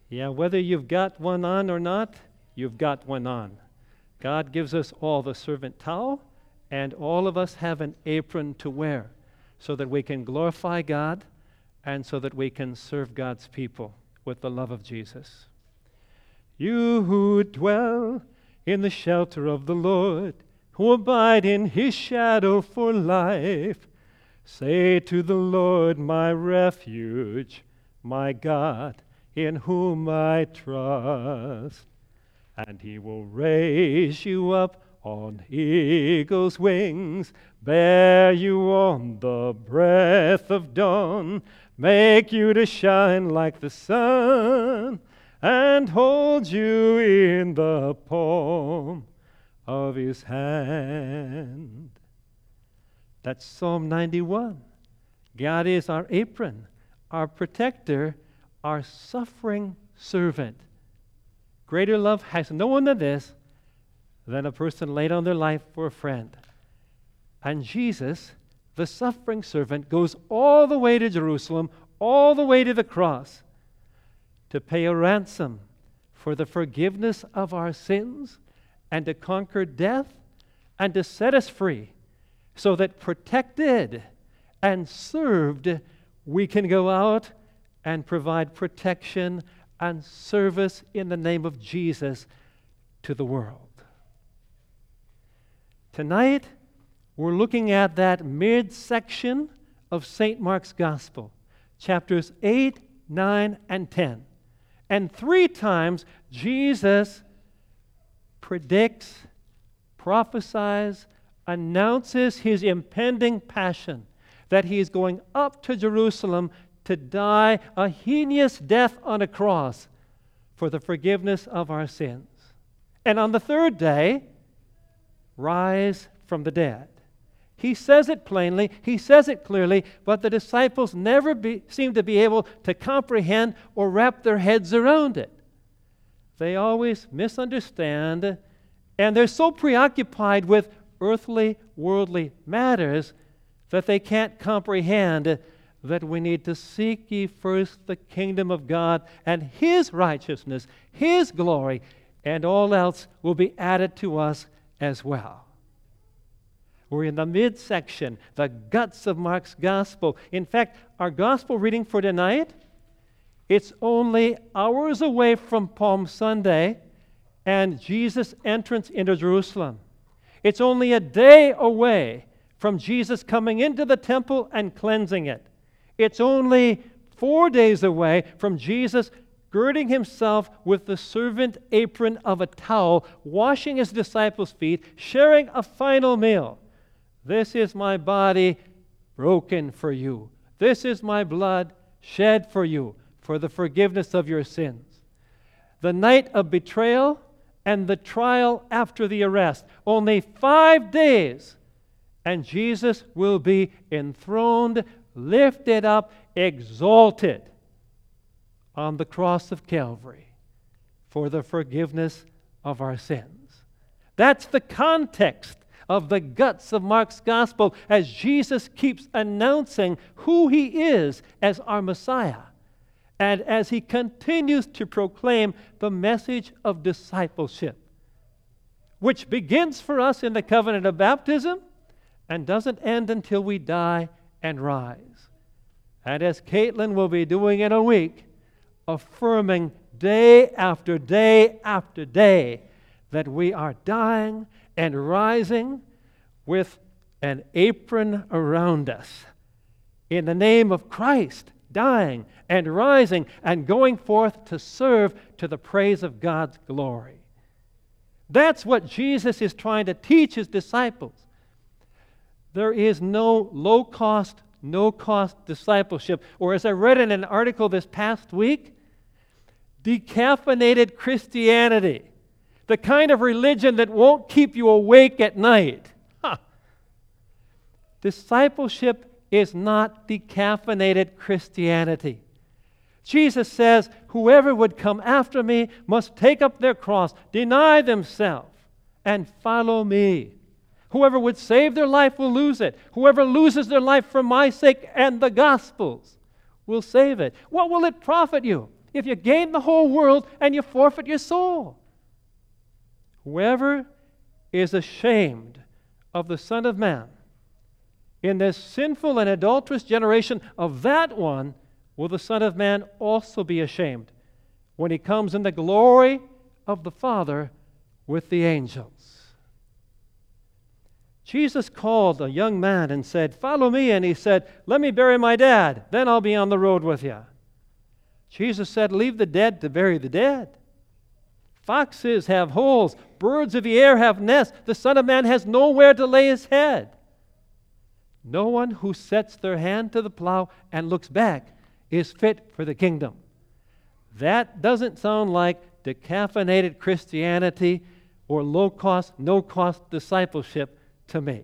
Yeah, whether you've got one on or not, you've got one on. God gives us all the servant towel, and all of us have an apron to wear so that we can glorify God and so that we can serve God's people with the love of Jesus. You who dwell in the shelter of the Lord, who abide in his shadow for life, say to the Lord, my refuge, my God, in whom I trust. And he will raise you up on eagle's wings, bear you on the breath of dawn, make you to shine like the sun, and hold you in the palm of his hand. That's Psalm 91. God is our apron, our protector, our suffering servant. Greater love has no one than this, than a person laid down their life for a friend. And Jesus, the suffering servant, goes all the way to Jerusalem, all the way to the cross, to pay a ransom for the forgiveness of our sins and to conquer death and to set us free, so that protected and served, we can go out and provide protection and service in the name of Jesus to the world. Tonight, we're looking at that midsection of St. Mark's Gospel, chapters 8, 9, and 10. And 3 times, Jesus predicts, prophesies, announces his impending passion, that he is going up to Jerusalem to die a heinous death on a cross for the forgiveness of our sins. And on the 3rd day, rise from the dead. He says it plainly, he says it clearly, but the disciples never seem to be able to comprehend or wrap their heads around it. They always misunderstand, and they're so preoccupied with earthly, worldly matters that they can't comprehend that we need to seek ye first the kingdom of God and his righteousness, his glory, and all else will be added to us as well. We're in the midsection, the guts of Mark's gospel. In fact, our gospel reading for tonight, it's only hours away from Palm Sunday and Jesus' entrance into Jerusalem. It's only a day away from Jesus coming into the temple and cleansing it. It's only 4 days away from Jesus girding himself with the servant apron of a towel, washing his disciples' feet, sharing a final meal. This is my body broken for you. This is my blood shed for you for the forgiveness of your sins. The night of betrayal and the trial after the arrest. Only 5 days, and Jesus will be enthroned, lifted up, exalted on the cross of Calvary for the forgiveness of our sins. That's the context of the guts of Mark's gospel as Jesus keeps announcing who he is as our Messiah, and as he continues to proclaim the message of discipleship, which begins for us in the covenant of baptism and doesn't end until we die and rise. And as Caitlin will be doing in a week, affirming day after day after day that we are dying and rising with an apron around us in the name of Christ, dying and rising and going forth to serve to the praise of God's glory. That's what Jesus is trying to teach his disciples. There is no low-cost, no-cost discipleship. Or as I read in an article this past week, decaffeinated Christianity. The kind of religion that won't keep you awake at night. Discipleship is not decaffeinated Christianity. Jesus says, whoever would come after me must take up their cross, deny themselves, and follow me. Whoever would save their life will lose it. Whoever loses their life for my sake and the gospel's will save it. What will it profit you if you gain the whole world and you forfeit your soul? Whoever is ashamed of the Son of Man in this sinful and adulterous generation, of that one will the Son of Man also be ashamed when he comes in the glory of the Father with the angels. Jesus called a young man and said, "Follow me." And he said, "Let me bury my dad, then I'll be on the road with you." Jesus said, "Leave the dead to bury the dead. Foxes have holes, birds of the air have nests. The Son of Man has nowhere to lay his head." No one who sets their hand to the plow and looks back is fit for the kingdom. That doesn't sound like decaffeinated Christianity or low-cost, no-cost discipleship to me.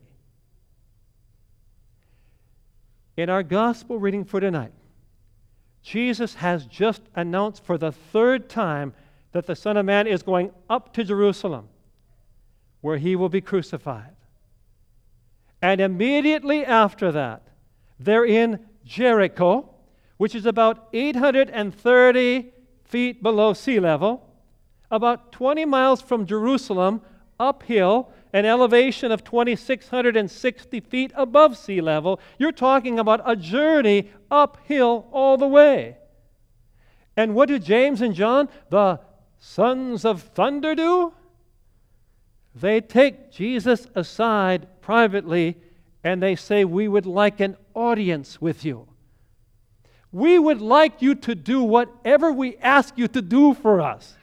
In our gospel reading for tonight, Jesus has just announced for the third time that the Son of Man is going up to Jerusalem, where he will be crucified. And immediately after that, they're in Jericho, which is about 830 feet below sea level, about 20 miles from Jerusalem, uphill, an elevation of 2,660 feet above sea level. You're talking about a journey uphill all the way. And what do James and John, the sons of thunder, do? They take Jesus aside privately and they say, "We would like an audience with you. We would like you to do whatever we ask you to do for us."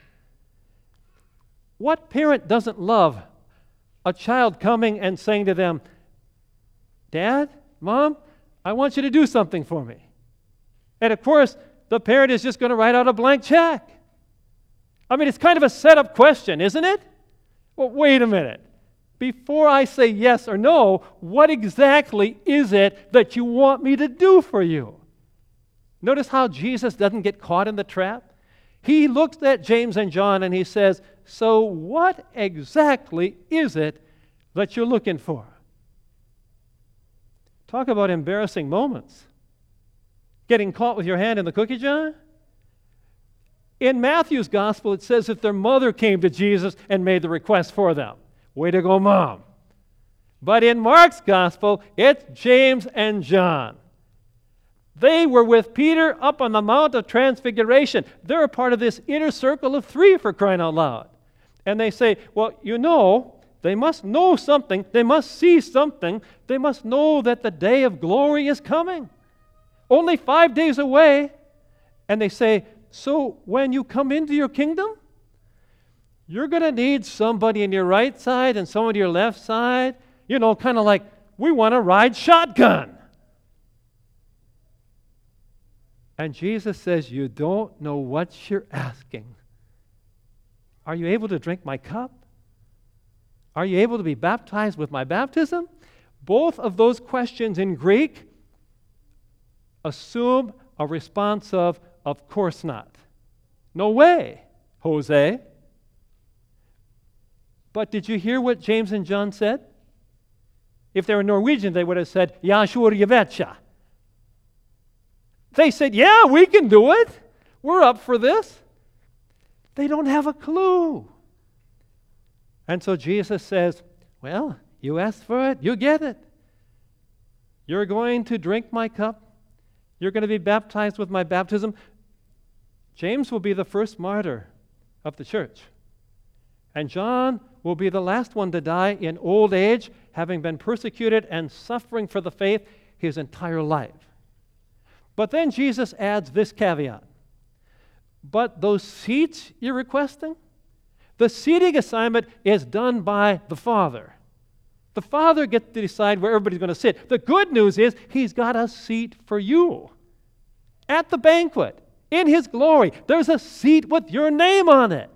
What parent doesn't love a child coming and saying to them, "Dad, Mom, I want you to do something for me"? And of course, the parent is just going to write out a blank check. I mean, it's kind of a set-up question, isn't it? Well, wait a minute. Before I say yes or no, what exactly is it that you want me to do for you? Notice how Jesus doesn't get caught in the trap. He looks at James and John and he says, "So what exactly is it that you're looking for?" Talk about embarrassing moments. Getting caught with your hand in the cookie jar? In Matthew's gospel, it says that their mother came to Jesus and made the request for them. Way to go, Mom. But in Mark's gospel, it's James and John. They were with Peter up on the Mount of Transfiguration. They're a part of this inner circle of three, for crying out loud. And they say, "Well, you know, they must know something. They must see something. They must know that the day of glory is coming. Only 5 days away." And they say, "So when you come into your kingdom, you're going to need somebody on your right side and someone on your left side. You know, kind of like, we want to ride shotgun." And Jesus says, "You don't know what you're asking. Are you able to drink my cup? Are you able to be baptized with my baptism?" Both of those questions in Greek assume a response of course not. No way, Jose. But did you hear what James and John said? If they were Norwegian, they would have said, "Ja, sure, je vetja." They said, "Yeah, we can do it. We're up for this." They don't have a clue. And so Jesus says, "Well, you asked for it, you get it. You're going to drink my cup. You're going to be baptized with my baptism." James will be the first martyr of the church. And John will be the last one to die in old age, having been persecuted and suffering for the faith his entire life. But then Jesus adds this caveat. "But those seats you're requesting, the seating assignment is done by the Father. The Father gets to decide where everybody's going to sit. The good news is he's got a seat for you. At the banquet, in his glory, there's a seat with your name on it.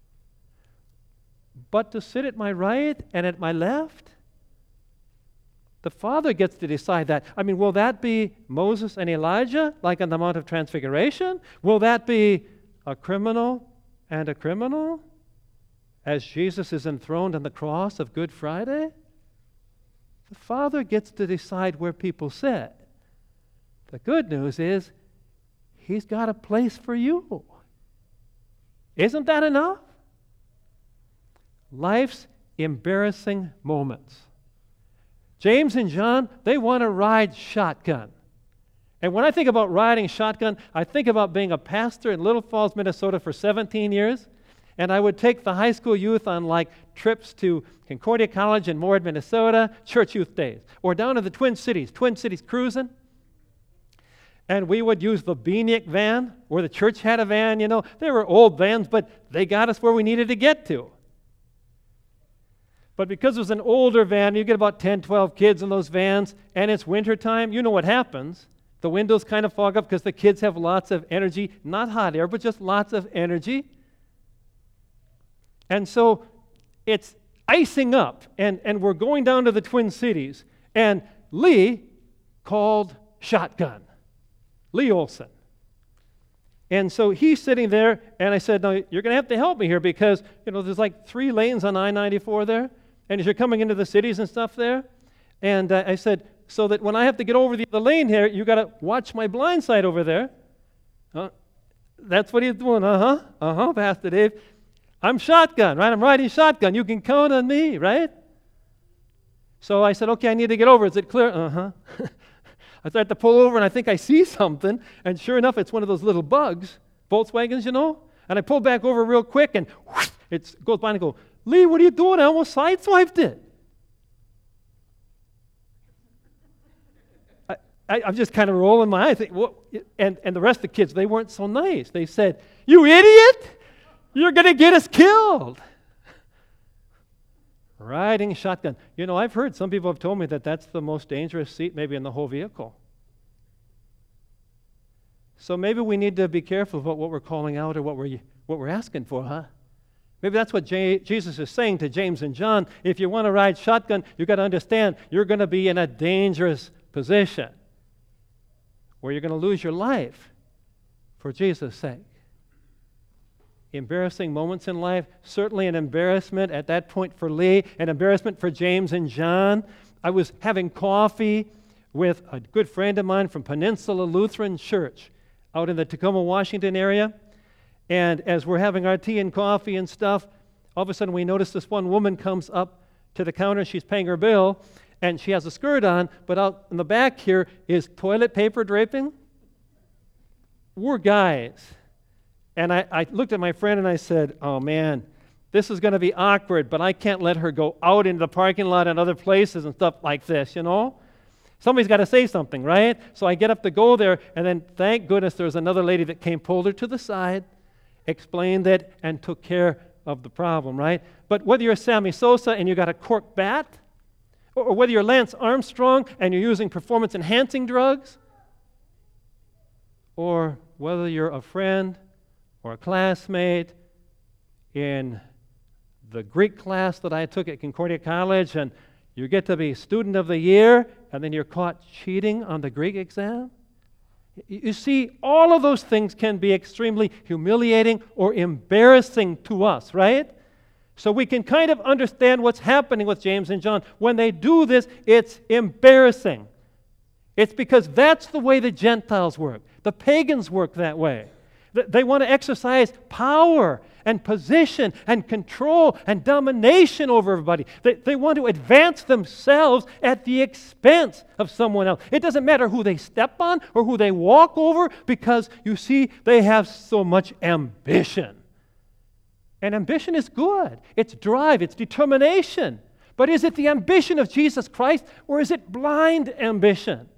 But to sit at my right and at my left, the Father gets to decide that. I mean, will that be Moses and Elijah, like on the Mount of Transfiguration? Will that be a criminal and a criminal, as Jesus is enthroned on the cross of Good Friday? The Father gets to decide where people sit. The good news is, he's got a place for you. Isn't that enough? Life's embarrassing moments. James and John, they want to ride shotgun. And when I think about riding shotgun, I think about being a pastor in Little Falls, Minnesota for 17 years. And I would take the high school youth on like trips to Concordia College in Moorhead, Minnesota, church youth days, or down to the Twin Cities cruising. And we would use the Beanick van, where the church had a van, you know. They were old vans, but they got us where we needed to get to. But because it was an older van, you get about 10, 12 kids in those vans, and it's wintertime, you know what happens. The windows kind of fog up because the kids have lots of energy, not hot air, but just lots of energy. And so it's icing up, and we're going down to the Twin Cities, and Lee called shotgun, Lee Olson. And so he's sitting there, and I said, no, you're going to have to help me here because, you know, there's like 3 lanes on I-94 there, and as you're coming into the cities and stuff there, and I said, so that when I have to get over the lane here, you got to watch my blind side over there. That's what he's doing. Pastor Dave. I'm shotgun, right? I'm riding shotgun. You can count on me, right? So I said, okay, I need to get over. Is it clear? I start to pull over, and I think I see something, and sure enough, it's one of those little bugs, Volkswagens, you know? And I pull back over real quick, and whoosh, it goes by and I go, Lee, what are you doing? I almost sideswiped it. I'm just kind of rolling my eyes. And the rest of the kids, they weren't so nice. They said, you idiot! You're going to get us killed. Riding shotgun. You know, I've heard some people have told me that that's the most dangerous seat maybe in the whole vehicle. So maybe we need to be careful about what we're calling out or what we're asking for, huh? Maybe that's what Jesus is saying to James and John. If you want to ride shotgun, you've got to understand you're going to be in a dangerous position where you're going to lose your life for Jesus' sake. Embarrassing moments in life, certainly an embarrassment at that point for Lee, an embarrassment for James and John. I was having coffee with a good friend of mine from Peninsula Lutheran Church out in the Tacoma, Washington area. And as we're having our tea and coffee and stuff, all of a sudden we notice this one woman comes up to the counter. She's paying her bill, and she has a skirt on, but out in the back here is toilet paper draping. We're guys. And I looked at my friend and I said, oh man, this is going to be awkward, but I can't let her go out into the parking lot and other places and stuff like this, you know? Somebody's got to say something, right? So I get up to go there, and then thank goodness there's another lady that came, pulled her to the side, explained it, and took care of the problem, right? But whether you're Sammy Sosa and you got a cork bat, or whether you're Lance Armstrong and you're using performance-enhancing drugs, or whether you're a friend or a classmate in the Greek class that I took at Concordia College, and you get to be student of the year, and then you're caught cheating on the Greek exam. You see, all of those things can be extremely humiliating or embarrassing to us, right? So we can kind of understand what's happening with James and John. When they do this, it's embarrassing. It's because that's the way the Gentiles work. The pagans work that way. They want to exercise power and position and control and domination over everybody. They want to advance themselves at the expense of someone else. It doesn't matter who they step on or who they walk over, because, you see, they have so much ambition. And ambition is good. It's drive, it's determination. But is it the ambition of Jesus Christ, or is it blind ambition?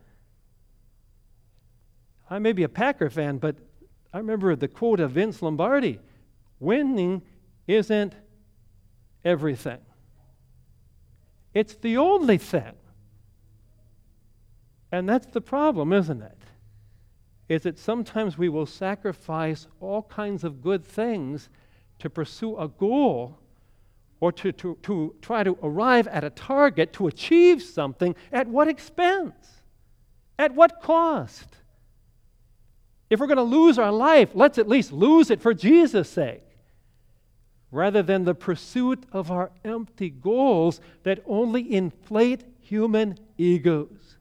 I may be a Packer fan, but I remember the quote of Vince Lombardi: winning isn't everything. It's the only thing. And that's the problem, isn't it? Is that sometimes we will sacrifice all kinds of good things to pursue a goal, or to try to arrive at a target, to achieve something. At what expense? At what cost? If we're going to lose our life, let's at least lose it for Jesus' sake, rather than the pursuit of our empty goals that only inflate human egos.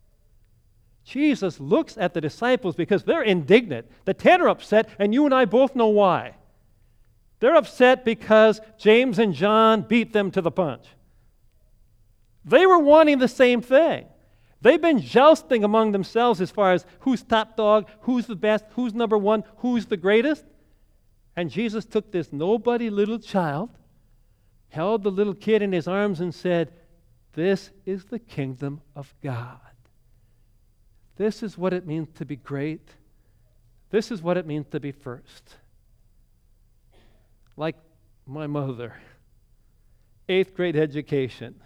Jesus looks at the disciples because they're indignant. The 10 are upset, and you and I both know why. They're upset because James and John beat them to the punch. They were wanting the same thing. They've been jousting among themselves as far as who's top dog, who's the best, who's number one, who's the greatest. And Jesus took this nobody little child, held the little kid in his arms and said, "This is the kingdom of God. This is what it means to be great. This is what it means to be first." Like my mother, 8th grade education,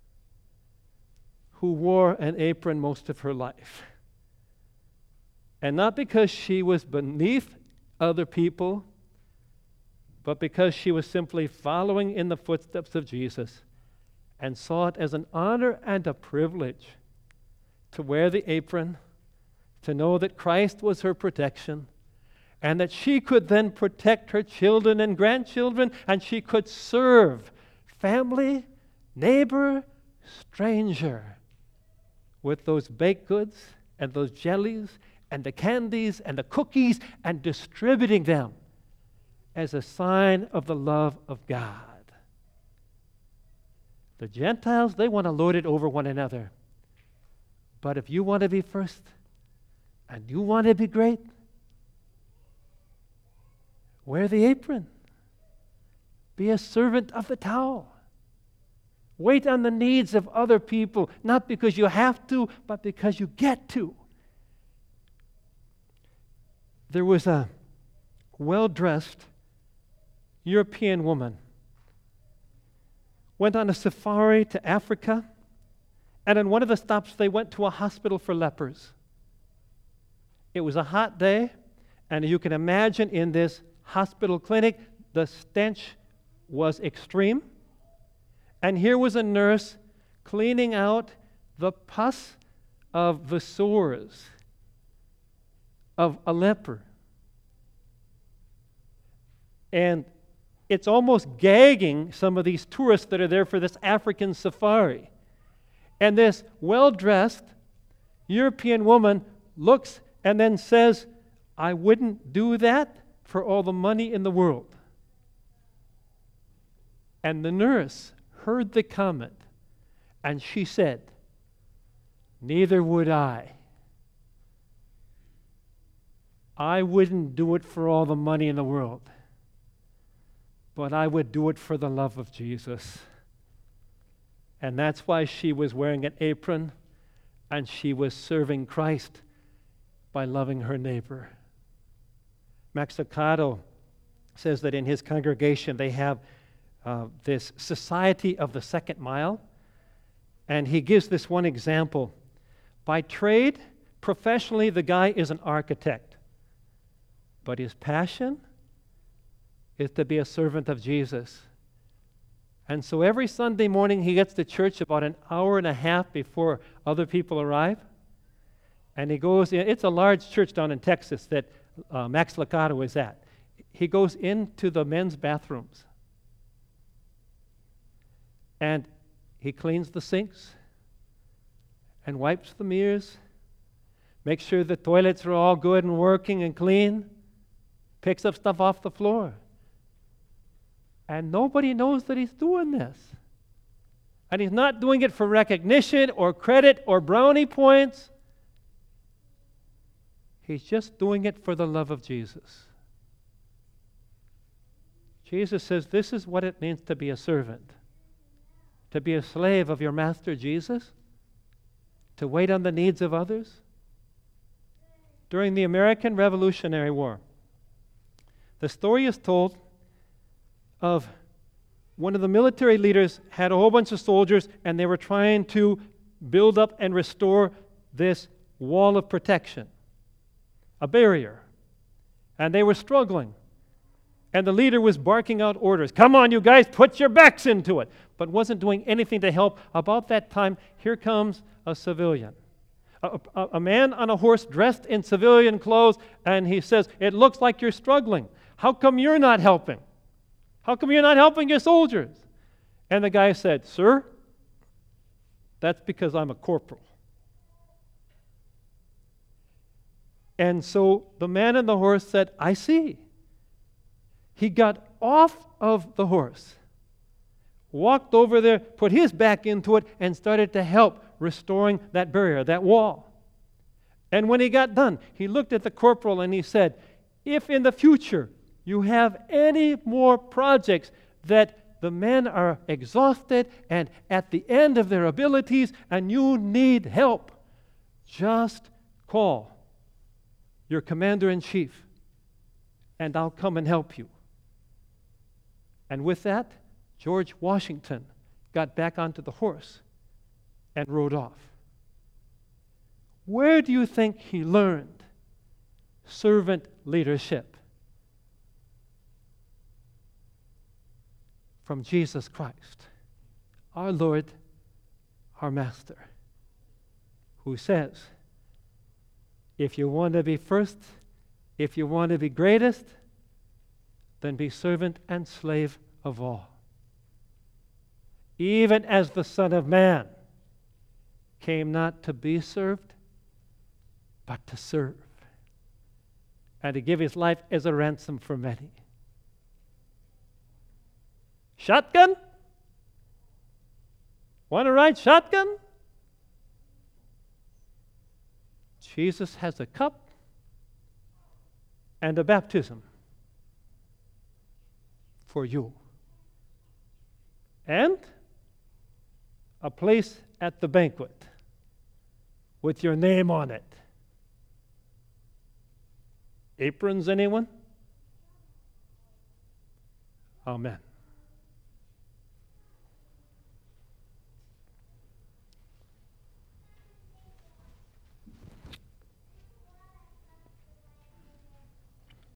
who wore an apron most of her life. And not because she was beneath other people, but because she was simply following in the footsteps of Jesus and saw it as an honor and a privilege to wear the apron, to know that Christ was her protection, and that she could then protect her children and grandchildren, and she could serve family, neighbor, stranger with those baked goods and those jellies and the candies and the cookies and distributing them as a sign of the love of God. The Gentiles, they want to lord it over one another. But if you want to be first and you want to be great, wear the apron. Be a servant of the towel. Wait on the needs of other people, not because you have to, but because you get to. There was a well-dressed European woman, went on a safari to Africa, and in one of the stops they went to a hospital for lepers. It was a hot day, and you can imagine in this hospital clinic, the stench was extreme. And here was a nurse cleaning out the pus of the sores of a leper. And it's almost gagging some of these tourists that are there for this African safari. And this well-dressed European woman looks and then says, "I wouldn't do that for all the money in the world." And the nurse heard the comment, and she said, "Neither would I. I wouldn't do it for all the money in the world, but I would do it for the love of Jesus." And that's why she was wearing an apron, and she was serving Christ by loving her neighbor. Max Lucado says that in his congregation they have this Society of the Second Mile, and he gives this one example. By trade, professionally, the guy is an architect, but his passion is to be a servant of Jesus. And so every Sunday morning he gets to church about an hour and a half before other people arrive, and he goes in. It's a large church down in Texas that Max Lucado is at. He goes into the men's bathrooms, and he cleans the sinks and wipes the mirrors, makes sure the toilets are all good and working and clean, picks up stuff off the floor. And nobody knows that he's doing this. And he's not doing it for recognition or credit or brownie points. He's just doing it for the love of Jesus. Jesus says this is what it means to be a servant. To be a slave of your master Jesus, to wait on the needs of others. During the American Revolutionary War, the story is told of one of the military leaders had a whole bunch of soldiers, and they were trying to build up and restore this wall of protection, a barrier. And they were struggling. And the leader was barking out orders. "Come on, you guys, put your backs into it," but wasn't doing anything to help. About that time, here comes a civilian. A man on a horse dressed in civilian clothes, and he says, "It looks like you're struggling. How come you're not helping? How come you're not helping your soldiers?" And the guy said, "Sir, that's because I'm a corporal." And so the man on the horse said, "I see." he got off of the horse, walked over there, put his back into it, and started to help restoring that barrier, that wall. And when he got done, he looked at the corporal and he said, if in the future you have any more projects that the men are exhausted and at the end of their abilities and you need help, just call your commander-in-chief and I'll come and help you. And with that, George Washington got back onto the horse and rode off. Where do you think he learned servant leadership? From Jesus Christ, our Lord, our Master, who says, if you want to be first, if you want to be greatest, then be servant and slave of all. Even as the Son of Man came not to be served, but to serve, and to give his life as a ransom for many. Shotgun? Want to ride shotgun? Jesus has a cup and a baptism for you, and a place at the banquet with your name on it. Aprons, anyone? Amen.